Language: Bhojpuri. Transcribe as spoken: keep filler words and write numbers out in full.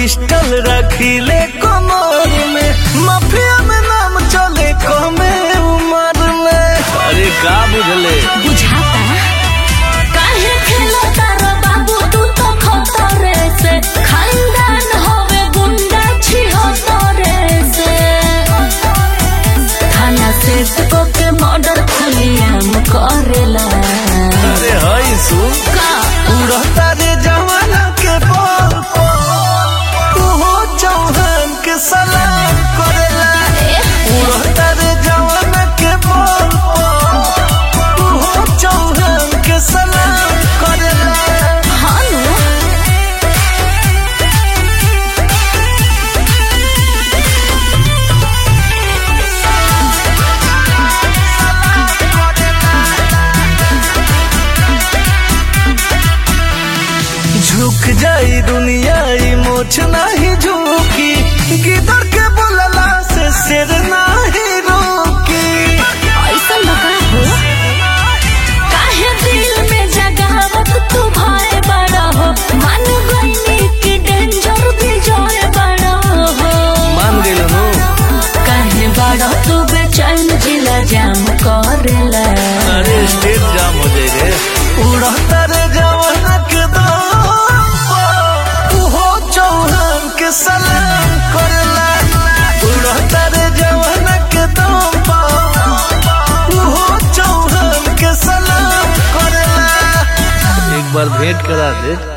पिस्टल रखीले कमर में, माफिया में नाम चले कमे उम्र में। अरे का बुझले बुझाता काहे खेलता रे बाबू तू तो खतरे से, खानदान होवे गुंडा छिहत्तरे से। थाना से को के मर्डर खुलियाम करेला। अरे हई सु का उड़ता रे जवाना के बोल तू हो चौहान के सलाम करेला। उड़ता रे जवाना के बोल तू हो चौहान के सलाम करेला। हाँ झुक जाई दुनिया ई मोछ नहीं झुकी, गिदड़ के बोलला से सिर नहीं रोकी। ऐसा लगा हो काहे दिल में जगावत तू भाई बड़ा हो, मान गईनी कि डेंजर भी जोए बड़ा हो। मान गेल हो काहे बड़ा तू बेचैन जिला जाम करेला। अरे स्टेट जाम हो जाए रे। उड़ता रे जवाना के दम तू हो चौहान के सलाम करेला। उड़ता रे जवाना के दम तू हो चौहान के सलाम करेला। एक बार भेंट करा दे।